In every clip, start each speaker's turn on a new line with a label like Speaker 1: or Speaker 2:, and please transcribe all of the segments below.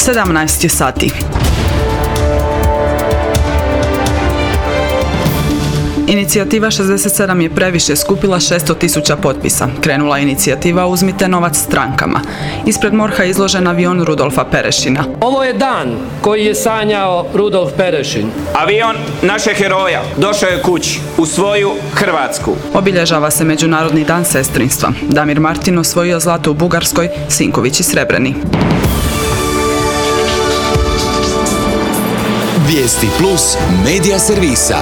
Speaker 1: 17 sati. Inicijativa 67 je previše skupila 600.000 potpisa. Krenula je inicijativa Uzmite novac strankama. Ispred MORH-a je izložen avion Rudolfa Perešina.
Speaker 2: Ovo je dan koji je sanjao Rudolf Perešin.
Speaker 3: Avion našeg heroja došao je kući, u svoju Hrvatsku.
Speaker 1: Obilježava se Međunarodni dan sestrinstva. Damir Martin osvojio zlato u Bugarskoj, Sinković i srebrni.
Speaker 4: Vijesti plus medija servisa.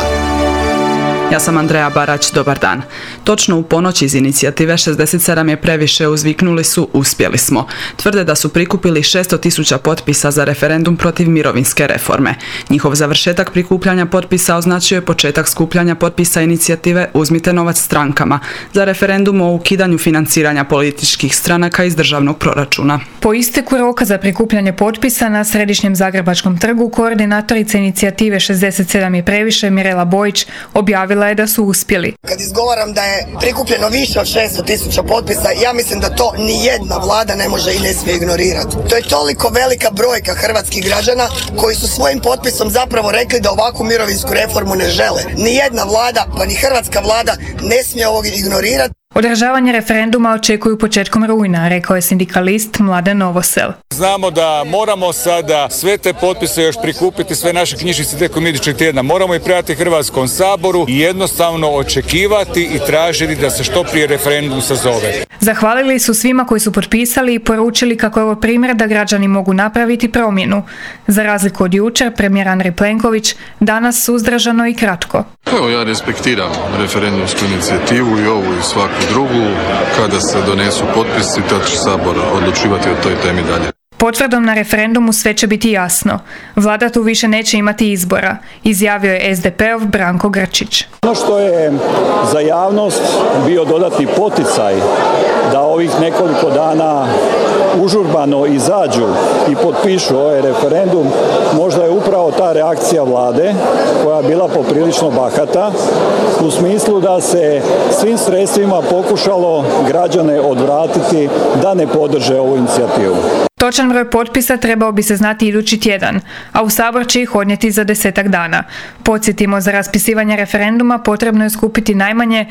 Speaker 1: Ja sam Andreja Barać, dobar dan. Točno u ponoć iz inicijative 67 je previše uzviknuli su uspjeli smo. Tvrde da su prikupili 600.000 potpisa za referendum protiv mirovinske reforme. Njihov završetak prikupljanja potpisa označio je početak skupljanja potpisa inicijative Uzmite novac strankama za referendum o ukidanju financiranja političkih stranaka iz državnog proračuna.
Speaker 5: Po isteku roka za prikupljanje potpisa na Središnjem Zagrebačkom trgu koordinatorica inicijative 67 je previše Mirela Bojić objavila je da su uspjeli.
Speaker 6: Kad izgovaram da je prikupljeno više od 600.000 potpisa, ja mislim da to ni jedna vlada ne može i ne smije ignorirati. To je toliko velika brojka hrvatskih građana koji su svojim potpisom zapravo rekli da ovakvu mirovinsku reformu ne žele. Ni jedna vlada, pa ni hrvatska vlada ne smije ovo ignorirati.
Speaker 5: Održavanje referenduma očekuju početkom rujna, rekao je sindikalist Mladen Novosel.
Speaker 7: Znamo da moramo sada sve te potpise još prikupiti, sve naše knjižnice tijekom idućeg tjedna. Moramo ih predati Hrvatskom saboru i jednostavno očekivati i tražiti da se što prije referendum sazove.
Speaker 5: Zahvalili su svima koji su potpisali i poručili kako je ovo primjer da građani mogu napraviti promjenu. Za razliku od jučer, premijer Andrej Plenković danas suzdržano i kratko.
Speaker 8: Evo, ja respektiram referendumsku inicijativu i ovu i svaku drugu. Kada se donesu potpisi, tad će Sabor odlučivati o toj temi dalje.
Speaker 5: Potvrdom na referendumu sve će biti jasno. Vlada tu više neće imati izbora, izjavio je SDP-ov Branko Grčić.
Speaker 9: Ono što je za javnost bio dodatni poticaj da ovih nekoliko dana užurbano izađu i potpišu ovaj referendum, možda je upravo ta reakcija vlade koja je bila poprilično bahata u smislu da se svim sredstvima pokušalo građane odvratiti da ne podrže ovu inicijativu.
Speaker 5: Točan broj potpisa trebao bi se znati idući tjedan, a u Sabor će ih odnijeti za 10 dana. Podsjetimo, za raspisivanje referenduma potrebno je skupiti najmanje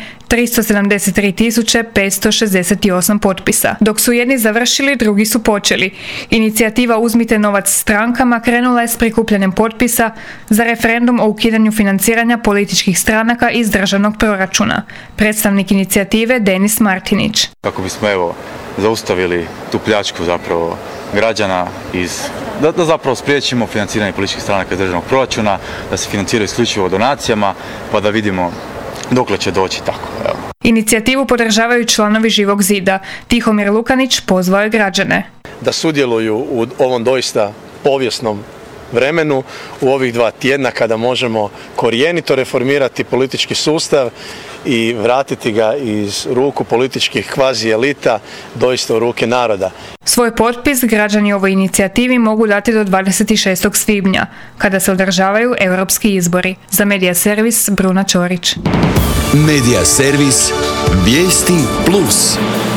Speaker 5: 373.568 potpisa. Dok su jedni završili, drugi su počeli. Inicijativa Uzmite novac strankama krenula je s prikupljanjem potpisa za referendum o ukidanju financiranja političkih stranaka iz državnog proračuna. Predstavnik inicijative Denis Martinić.
Speaker 10: Kako bismo zaustavili tu pljačku zapravo građana da zapravo spriječimo financiranje političkih stranaka iz državnog proračuna, da se financiraju isključivo donacijama, pa da vidimo dokle će doći tako. Evo.
Speaker 5: Inicijativu podržavaju članovi Živog zida. Tihomir Lukanić pozvao je građane
Speaker 11: da sudjeluju u ovom doista povijesnom vremenu, u ovih 2 tjedna kada možemo korijenito reformirati politički sustav i vratiti ga iz ruku političkih kvazi elita doista u ruke naroda.
Speaker 5: Svoj potpis građani ovoj inicijativi mogu dati do 26. svibnja, kada se održavaju europski izbori. Za Medija servis Bruna Ćorić.
Speaker 4: Medija servis Vijesti plus.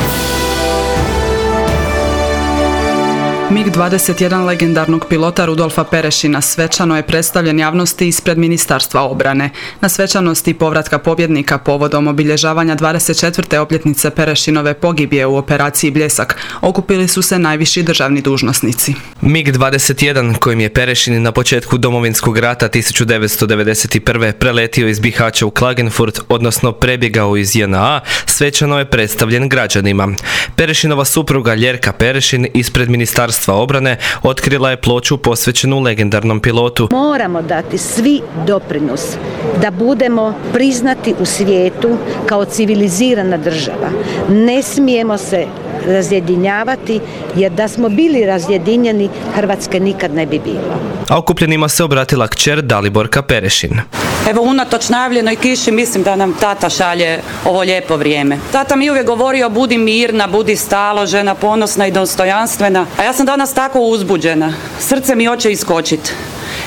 Speaker 1: MiG-21 legendarnog pilota Rudolfa Perešina svečano je predstavljen javnosti ispred Ministarstva obrane. Na svečanosti povratka pobjednika povodom obilježavanja 24. obljetnice Perešinove pogibije u operaciji Bljesak okupili su se najviši državni dužnosnici.
Speaker 12: MiG-21 kojim je Perešin na početku Domovinskog rata 1991. preletio iz Bihaća u Klagenfurt, odnosno prebjegao iz JNA, svečano je predstavljen građanima. Perešinova supruga Ljerka Perešin ispred Ministarstva obrane otkrila je ploču posvećenu legendarnom pilotu.
Speaker 13: Moramo dati svi doprinos da budemo priznati u svijetu kao civilizirana država. Ne smijemo se razjedinjavati, jer da smo bili razjedinjeni, Hrvatske nikad ne bi bilo.
Speaker 12: A okupljenima se obratila kćer Daliborka Perešin.
Speaker 14: Evo, unatoč najavljenoj kiši, mislim da nam tata šalje ovo lijepo vrijeme. Tata mi uvijek govorio budi mirna, budi staložena, ponosna i dostojanstvena. A ja sam danas tako uzbuđena. Srce mi hoće iskočiti.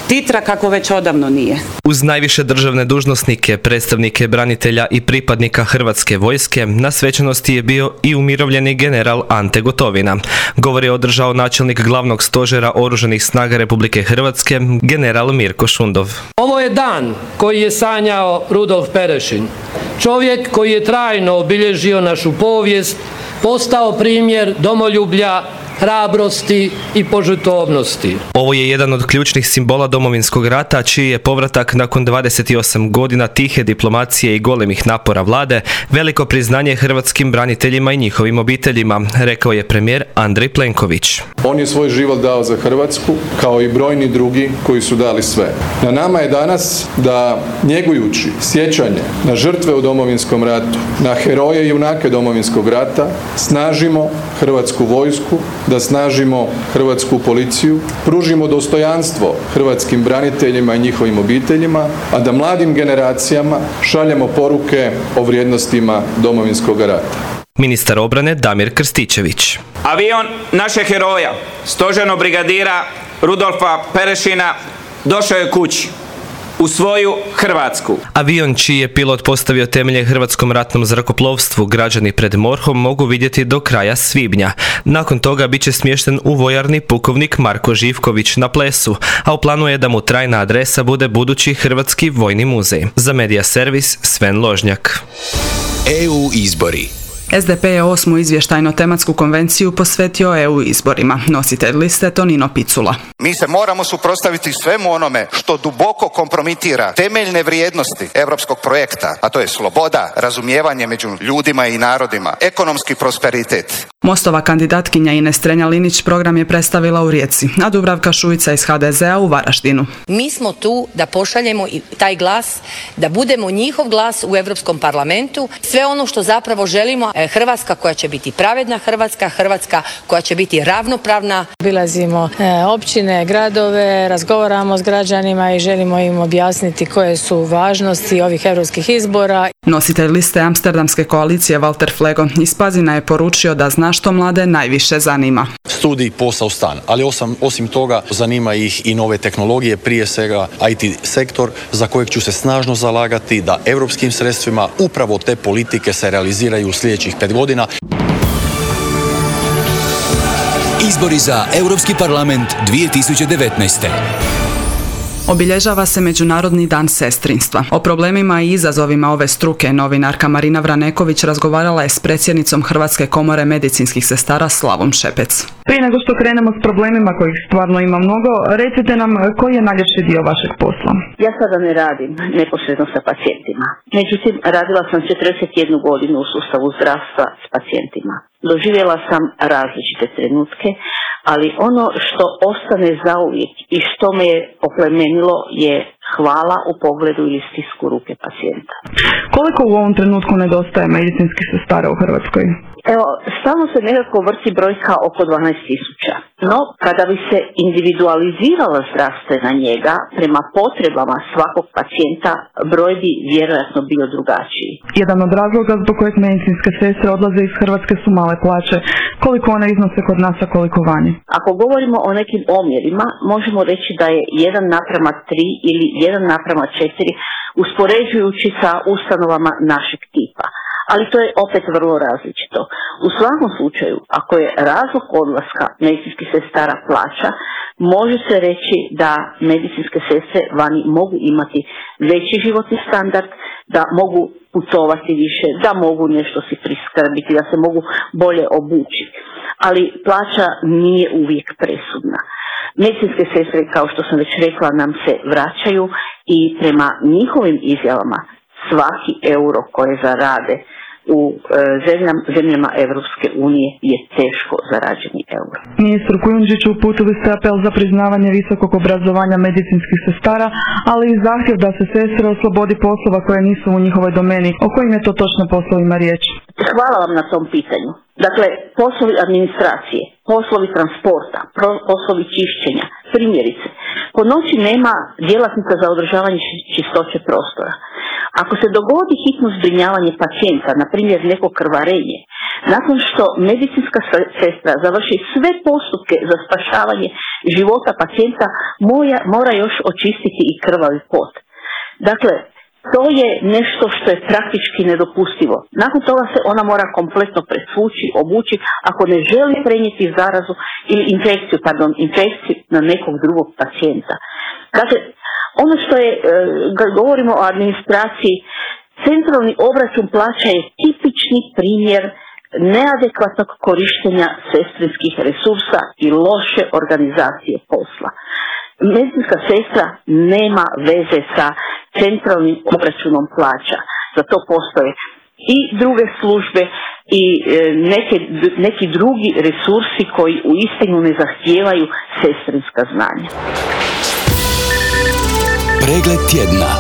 Speaker 14: titra kako već odavno nije.
Speaker 12: Uz najviše državne dužnosnike, predstavnike branitelja i pripadnika Hrvatske vojske, na svečanosti je bio i umirovljeni general Ante Gotovina. Govor je održao načelnik glavnog stožera Oružanih snaga Republike Hrvatske, general Mirko Šundov.
Speaker 2: Ovo je dan koji je sanjao Rudolf Perešin. Čovjek koji je trajno obilježio našu povijest, postao primjer domoljublja, hrabrosti i požrtvovnosti.
Speaker 12: Ovo je jedan od ključnih simbola Domovinskog rata, čiji je povratak nakon 28 godina tihe diplomacije i golemih napora vlade veliko priznanje hrvatskim braniteljima i njihovim obiteljima, rekao je premijer Andrej Plenković.
Speaker 8: On je svoj život dao za Hrvatsku, kao i brojni drugi koji su dali sve. Na nama je danas da, njegujući sjećanje na žrtve u Domovinskom ratu, na heroje i junake Domovinskog rata, snažimo Hrvatsku vojsku, da snažimo hrvatsku policiju, pružimo dostojanstvo hrvatskim braniteljima i njihovim obiteljima, a da mladim generacijama šaljemo poruke o vrijednostima Domovinskog rata.
Speaker 12: Ministar obrane Damir Krstičević.
Speaker 3: Avion našeg heroja, stožernog brigadira Rudolfa Perešina, došao je kući, u svoju Hrvatsku.
Speaker 12: Avion čiji je pilot postavio temelje Hrvatskom ratnom zrakoplovstvu građani pred MORH-om mogu vidjeti do kraja svibnja. Nakon toga bit će smješten u vojarni pukovnik Marko Živković na Plesu, a u planu je da mu trajna adresa bude budući Hrvatski vojni muzej. Za Medija servis Sven Ložnjak.
Speaker 4: EU izbori.
Speaker 1: SDP je 8. izvještajno-tematsku konvenciju posvetio EU izborima. Nositelj liste Tonino Picula.
Speaker 15: Mi se moramo suprotstaviti svemu onome što duboko kompromitira temeljne vrijednosti europskog projekta, a to je sloboda, razumijevanje među ljudima i narodima, ekonomski prosperitet.
Speaker 1: Mostova kandidatkinja Ines Strenja-Linić program je predstavila u Rijeci, a Dubravka Šuica iz HDZ-a u Varaždinu.
Speaker 16: Mi smo tu da pošaljemo taj glas, da budemo njihov glas u Europskom parlamentu. Sve ono što zapravo želimo, Hrvatska koja će biti pravedna Hrvatska, Hrvatska koja će biti ravnopravna.
Speaker 17: Obilazimo općine, gradove, razgovaramo s građanima i želimo im objasniti koje su važnosti ovih europskih izbora.
Speaker 1: Nositelj liste Amsterdamske koalicije Walter Flego iz Pazina je poručio da zna što mlade najviše zanima.
Speaker 18: Studij, posao, stan, ali osim toga zanima ih i nove tehnologije, prije svega IT sektor za kojeg ću se snažno zalagati da europskim sredstvima upravo te politike se realiziraju u sljedećih 5 godina.
Speaker 4: Izbori za Europski parlament 2019.
Speaker 1: Obilježava se Međunarodni dan sestrinstva. O problemima i izazovima ove struke novinarka Marina Vraneković razgovarala je s predsjednicom Hrvatske komore medicinskih sestara Slavom Šepec.
Speaker 19: Prije nego što krenemo s problemima kojih stvarno ima mnogo, recite nam koji je najljepši dio vašeg posla?
Speaker 20: Ja sada ne radim neposredno sa pacijentima. Međutim, radila sam 41 godinu u sustavu zdravstva s pacijentima. Doživjela sam različite trenutke, ali ono što ostane zauvijek i što me je oplemenilo je hvala u pogledu ili stisku ruke pacijenta.
Speaker 19: Koliko u ovom trenutku nedostaje medicinskih sestara u Hrvatskoj?
Speaker 20: Evo, stalno se nekako vrti brojka oko 12.000. No, kada bi se individualizirala zdravstvena njega prema potrebama svakog pacijenta, broj bi vjerojatno bio drugačiji.
Speaker 19: Jedan od razloga zbog kojeg medicinske sestre odlaze iz Hrvatske su male plaće. Koliko one iznose kod nas, a koliko vani?
Speaker 20: Ako govorimo o nekim omjerima, možemo reći da je 1:3 ili 1:4 uspoređujući sa ustanovama našeg tipa. Ali to je opet vrlo različito. U svakom slučaju, ako je razlog odlaska medicinskih sestara plaća, može se reći da medicinske sestre vani mogu imati veći životni standard, da mogu putovati više, da mogu nešto si priskrbiti, da se mogu bolje obući. Ali plaća nije uvijek presudna. Medicinske sestre, kao što sam već rekla, nam se vraćaju i prema njihovim izjavama svaki euro koje zarade u zemljama Evropske unije je teško zarađeni euro.
Speaker 19: Ministru Kujundžiću uputili ste apel za priznavanje visokog obrazovanja medicinskih sestara, ali i zahtjev da se sestre oslobodi poslova koje nisu u njihovoj domeni. O kojim je to točno poslovima riječ?
Speaker 20: Hvala vam na tom pitanju. Dakle, poslovi administracije, poslovi transporta, poslovi čišćenja, primjerice. Po noći nema djelatnika za održavanje čistoće prostora. Ako se dogodi hitno zbrinjavanje pacijenta, na primjer neko krvarenje, Nakon što medicinska sestra završi sve postupke za spašavanje života pacijenta, mora još očistiti i krvavi pot. Dakle, to je nešto što je praktički nedopustivo. Nakon toga se ona mora kompletno presvući, obući, ako ne želi prenijeti zarazu ili infekciju na nekog drugog pacijenta. Dakle, ono što je, kad govorimo o administraciji, centralni obračun plaća je tipični primjer neadekvatnog korištenja sestrinskih resursa i loše organizacije posla. Medicinska sestra nema veze sa centralnim obračunom plaća. Za to postoje i druge službe i neki drugi resursi koji uistinu ne zahtijevaju sestrinska znanja.
Speaker 4: Pregled tjedna.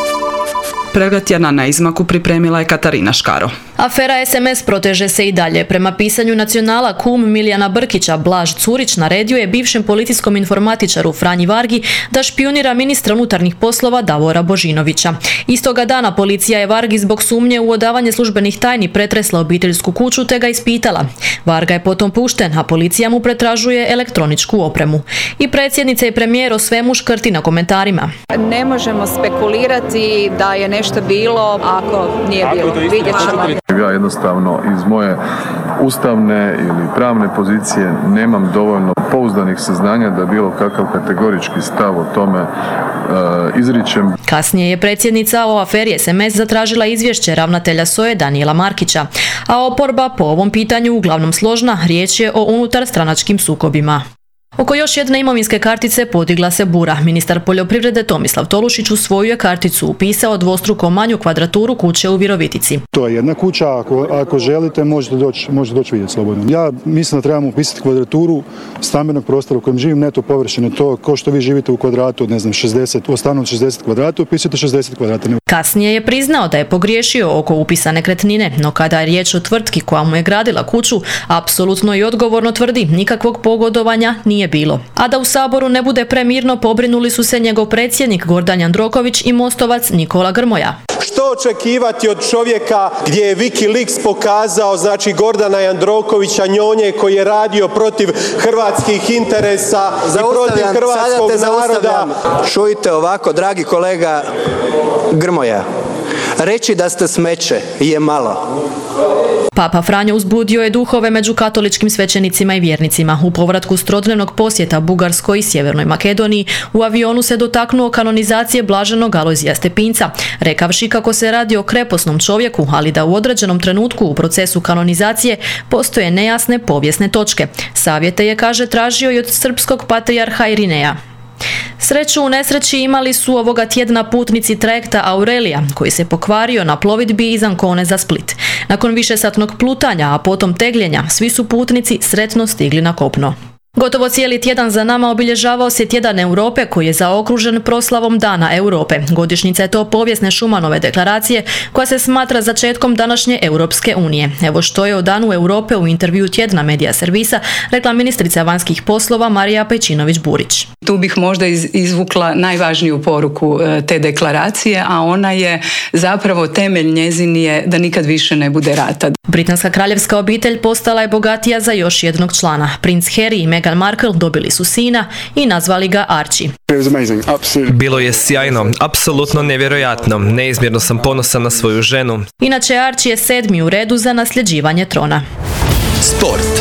Speaker 1: Pregled tjedna na izmaku pripremila je Katarina Škaro.
Speaker 21: Afera SMS proteže se i dalje. Prema pisanju Nacionala, kum Milijana Brkića, Blaž Curić, naredio je bivšem policijskom informatičaru Franji Vargi da špijunira ministra unutarnjih poslova Davora Božinovića. Istoga dana policija je Vargi zbog sumnje u odavanje službenih tajni pretresla obiteljsku kuću te ga ispitala. Varga je potom pušten, a policija mu pretražuje elektroničku opremu. I predsjednica i premijer o svemu škrti na komentarima.
Speaker 22: Ne možemo spekulirati da je nešto bilo ako nije bilo. Vidjet ćemo.
Speaker 8: Ja jednostavno iz moje ustavne ili pravne pozicije nemam dovoljno pouzdanih saznanja da bilo kakav kategorički stav o tome izričem.
Speaker 21: Kasnije je predsjednica o aferi SMS zatražila izvješće ravnatelja SOA-e Danijela Markića, a oporba po ovom pitanju uglavnom složna, riječ je o unutarstranačkim sukobima. Oko još jedne imovinske kartice podigla se bura. Ministar poljoprivrede Tomislav Tolušić u svoju je karticu upisao dvostruko manju kvadraturu kuće u Virovitici.
Speaker 23: To je jedna kuća, ako želite možete doći vidjeti slobodno. Ja mislim da trebamo upisati kvadraturu stambenog prostora u kojem živim, neto površine, to kao što vi živite u kvadratu od 60, u stanu od 60 kvadrata, upisujete 60 kvadrata.
Speaker 21: Kasnije je priznao da je pogriješio oko upisa nekretnine, no kada je riječ o tvrtki koja mu je gradila kuću, apsolutno i odgovorno tvrdi nikakvog pogodovanja nije bilo. A da u Saboru ne bude premirno, pobrinuli su se njegov predsjednik Gordan Jandroković i mostovac Nikola Grmoja.
Speaker 24: Što očekivati od čovjeka gdje je Wikileaks pokazao, Gordana Jandrokovića, njonje koji je radio protiv hrvatskih interesa i protiv hrvatskog naroda.
Speaker 25: Čujte ovako, dragi kolega Grmoja, reći da ste smeće je malo.
Speaker 21: Papa Franjo uzbudio je duhove među katoličkim svećenicima i vjernicima. U povratku s trodnevnog posjeta Bugarskoj i Sjevernoj Makedoniji u avionu se dotaknuo kanonizacije blaženog Alojzija Stepinca, rekavši kako se radi o kreposnom čovjeku, ali da u određenom trenutku u procesu kanonizacije postoje nejasne povijesne točke. Savjete je, kaže, tražio i od srpskog patrijarha Irineja. Sreću u nesreći imali su ovoga tjedna putnici trajekta Aurelija, koji se pokvario na plovidbi iz Ancone za Split. Nakon višesatnog plutanja, a potom tegljenja, svi su putnici sretno stigli na kopno. Gotovo cijeli tjedan za nama obilježavao se Tjedan Europe koji je zaokružen proslavom Dana Europe. Godišnjica je to povijesne Šumanove deklaracije koja se smatra začetkom današnje Europske unije. Evo što je o Danu Europe u intervju Tjedna Medija Servisa rekla ministrica vanjskih poslova Marija Pejčinović-Burić.
Speaker 26: Tu bih možda izvukla najvažniju poruku te deklaracije, a ona je zapravo temelj njezin je da nikad više ne bude rata.
Speaker 21: Britanska kraljevska obitelj postala je bogatija za još jednog člana. Princ Harry i Meghan Markle dobili su sina i nazvali ga Archie.
Speaker 12: Bilo je sjajno, apsolutno nevjerojatno. Neizmjerno sam ponosan na svoju ženu.
Speaker 21: Inače, Archie je 7. u redu za nasljeđivanje trona.
Speaker 4: Sport.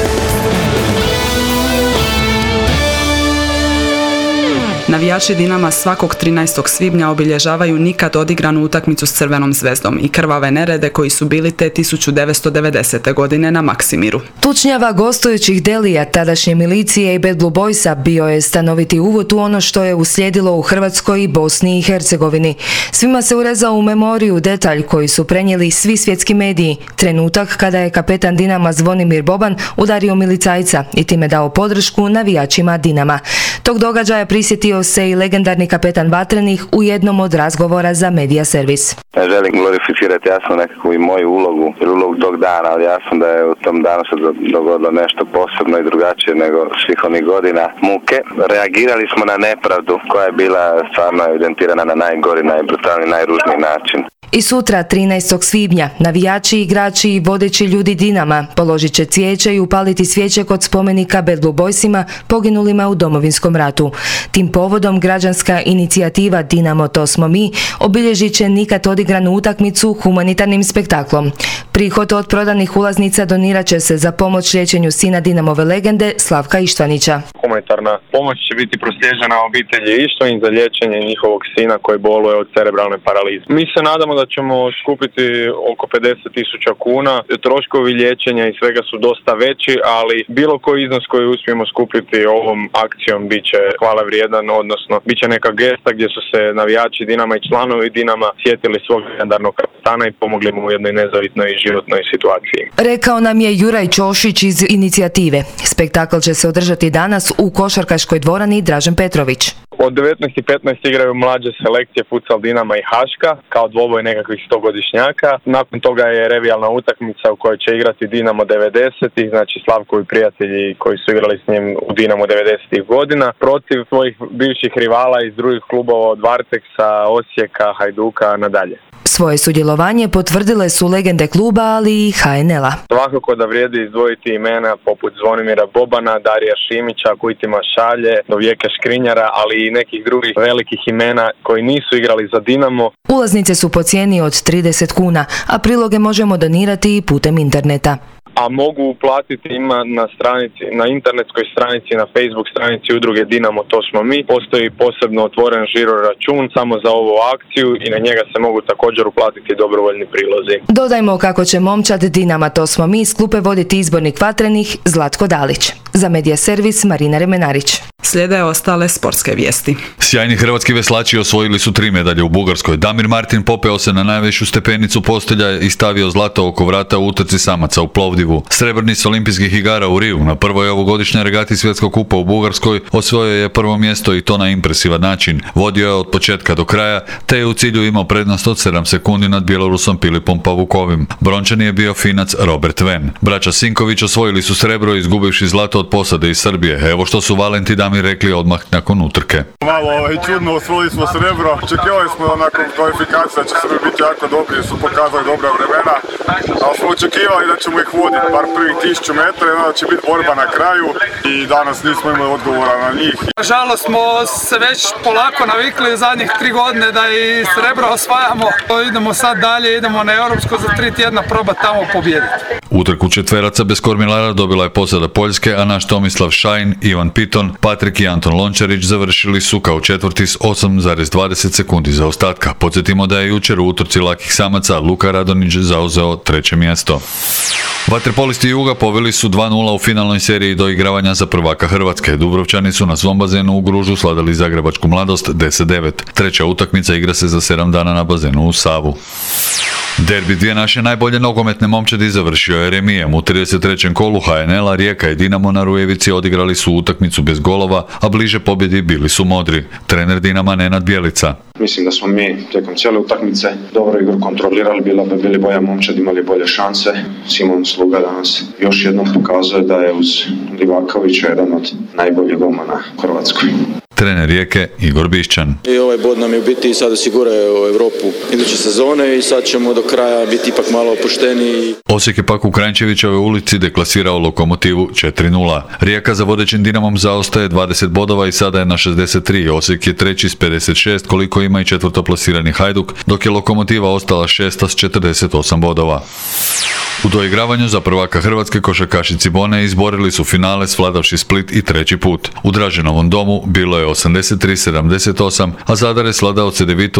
Speaker 1: Navijači Dinama svakog 13. svibnja obilježavaju nikad odigranu utakmicu s Crvenom zvezdom i krvave nerede koji su bili te 1990. godine na Maksimiru.
Speaker 27: Tučnjava gostujućih delija tadašnje milicije i Bad Blue Boysa bio je stanoviti uvod u ono što je uslijedilo u Hrvatskoj i Bosni i Hercegovini. Svima se urezao u memoriju detalj koji su prenijeli svi svjetski mediji. Trenutak kada je kapetan Dinama Zvonimir Boban udario milicajca i time dao podršku navijačima Dinama. Tog događaja prisjetio se i legendarni kapetan Vatrenih u jednom od razgovora za Medija Servis.
Speaker 28: Želim glorificirati jasno nekakvu i moju ulogu, ulogu tog dana, ali jasno da je u tom danu se dogodilo nešto posebno i drugačije nego svih onih godina muke. Reagirali smo na nepravdu koja je bila stvarno evidentirana na najgori, najbrutalniji, najružniji način.
Speaker 27: I sutra, 13. svibnja, navijači, igrači i vodeći ljudi Dinama položit će cvijeće i upaliti svijeće kod spomenika Bad Blue Boysima poginulima u Domovinskom ratu. Tim povodom građanska inicijativa Dinamo to smo mi obilježit će nikad odigranu utakmicu humanitarnim spektaklom. Prihod od prodanih ulaznica donirat će se za pomoć liječenju sina Dinamove legende Slavka Ištvanića.
Speaker 5: Humanitarna pomoć će biti proslijeđena obitelji Ištvanić za liječenje njihovog sina koji boluje od cerebralne paralize. Mi se nadamo da ćemo skupiti oko 50.000 kuna. Troškovi liječenja i svega su dosta veći, ali bilo koji iznos koji uspijemo skupiti ovom akcijom bit će hvale vrijedan, odnosno bit će neka gesta gdje su se navijači Dinama i članovi Dinama sjetili svog legendarnog kapetana i pomogli mu u jednoj nezavitnoj i životnoj situaciji.
Speaker 27: Rekao nam je Juraj Ćošić iz inicijative. Spektakl će se održati danas u košarkaškoj dvorani Dražen Petrović.
Speaker 5: Od 19.15 igraju mlađe selekcije Futsal Dinama i Haška kao dvoboj nekakvih 100-godišnjaka. Nakon toga je revijalna utakmica u kojoj će igrati Dinamo 90-ih, znači Slavkovi prijatelji koji su igrali s njim u Dinamo 90-ih godina, protiv svojih bivših rivala iz drugih klubova od Varteksa, Osijeka, Hajduka nadalje.
Speaker 27: Svoje sudjelovanje potvrdile su legende kluba, ali i HNL-a.
Speaker 5: Svakako da vrijedi izdvojiti imena poput Zvonimira Bobana, Darija Šimića, Kujtima Šalje, Dovijeka Škrinjara, ali i nekih drugih velikih imena koji nisu igrali za Dinamo.
Speaker 27: Ulaznice su po cijeni od 30 kuna, a priloge možemo donirati i putem interneta.
Speaker 5: A mogu uplatiti ima na stranici, na internetskoj stranici, na Facebook stranici udruge Dinamo to smo mi. Postoji posebno otvoren žiro račun samo za ovu akciju i na njega se mogu također uplatiti dobrovoljni prilozi.
Speaker 27: Dodajmo kako će momčad Dinama to smo mi iz klupe voditi izbornik Vatrenih Zlatko Dalić. Za Medija servis Marina Remenarić.
Speaker 1: Slijede ostale sportske vijesti.
Speaker 6: Sjajni hrvatski veslači osvojili su 3 medalje u Bugarskoj. Damir Martin popeo se na najvišu stepenicu postelja i stavio zlato oko vrata u utrci samaca u Plovdivu. Srebrni s olimpijskih igara u Riju na prvoj ovogodišnjoj regati Svjetskog kupa u Bugarskoj osvojio je prvo mjesto i to na impresivan način. Vodio je od početka do kraja, te je u cilju imao prednost od 7 sekundi nad Bjelorusom Pilipom Pavukovim. Brončani je bio Finac Robert Ven. Braća Sinković osvojili su srebro izgubivši zlato od posade iz Srbije. Evo što su Valent i Damir rekli odmah nakon utrke.
Speaker 7: Malo čudno, osvojili smo srebro. Očekivali smo nakon kvalifikacije da će Srbi biti jako dobri, jer su pokazali dobra vremena. Ali smo očekivali da ćemo ih voditi bar prvih 1000 metara, da će biti borba na kraju i danas nismo imali odgovora na njih.
Speaker 9: Nažalost smo se već polako navikli zadnjih 3 godine da i srebro osvajamo. Idemo sad dalje, idemo na Europsko za 3 tjedna probati tamo pobijediti.
Speaker 6: Utrku četveraca bez kormilara dobila je posada Poljske, a naš Tomislav Šajn, Ivan Piton, Patrik i Anton Lončarić završili su kao četvrti s 8,20 sekundi zaostatka. Podsjetimo da je jučer u utrci lakih samaca Luka Radonić zauzeo 3. mjesto. Vaterpolisti Juga pobili su 2:0 u finalnoj seriji doigravanja za prvaka Hrvatske. Dubrovčani su na svom bazenu u Gružu sladali Zagrebačku Mladost 10-9. Treća utakmica igra se za 7 dana na bazenu u Savu. Derbi dvije naše najbolje nogometne momčadi završio je remijem. U 33. kolu HNL-a Rijeka i Dinamo na Rujevici odigrali su utakmicu bez golova, a bliže pobjedi bili su modri. Trener Dinama Nenad Bjelica.
Speaker 10: Mislim da smo mi tijekom cijele utakmice dobro igru kontrolirali, bili bolja momčad, imali bolje šanse. Simon Sluga danas još jednom pokazuje da je uz Livakovića jedan od najboljih golmana u Hrvatskoj.
Speaker 6: Trener Rijeke Igor Bišćan.
Speaker 11: I ovaj bod nam je u biti sada osigurao Europu iduće sezone i sad ćemo do kraja biti ipak malo opušteni.
Speaker 6: Osijek je pak u Kranjčevićevoj ulici deklasirao Lokomotivu 4:0. Rijeka za vodećim Dinamom zaostaje 20 bodova i sada je na 63. Osijek je treći s 56, koliko ima i četvrtoplasirani Hajduk, dok je Lokomotiva ostala šesta s 48 bodova. U doigravanju za prvaka Hrvatske košarkaši Cibone izborili su finale svladavši Split i 3. put. U Draženovom domu bilo je 83-78, a Zadar je svladao Cedevitu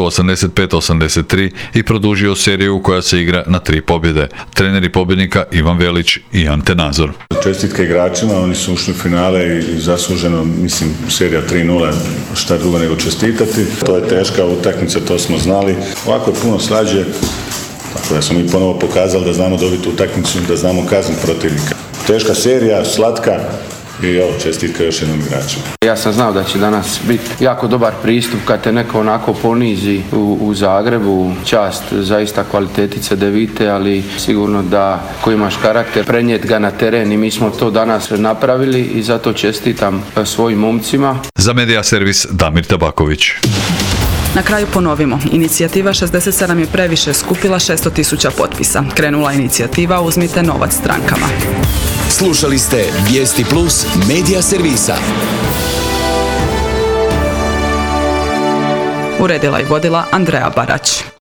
Speaker 6: 85-83 i produžio seriju koja se igra na 3 pobjede. Treneri pobjednika Ivan Velić i Ante Nazor.
Speaker 13: Čestitke igračima, oni su ušli u finale i zasluženo, mislim, serija 3:0, šta drugo nego čestitati. To je teška utakmica, to smo znali. Ovako je puno slađe. Tako da smo mi ponovo pokazali da znamo dobiti utakmicu, da znamo kazniti protivnika. Teška serija, slatka i evo, čestitka još jednom igraču.
Speaker 14: Ja sam znao da će danas biti jako dobar pristup kad te neko onako ponizi u Zagrebu. Čast zaista kvaliteti Cedevite, ali sigurno da ko imaš karakter prenijet ga na teren i mi smo to danas napravili i zato čestitam svojim momcima.
Speaker 6: Za Medija servis Damir Tabaković.
Speaker 1: Na kraju ponovimo, inicijativa 67 je previše skupila 600.000 potpisa. Krenula inicijativa Uzmite novac strankama.
Speaker 4: Slušali ste Vijesti Plus medija servisa.
Speaker 1: Uredila i vodila Andreja Barać.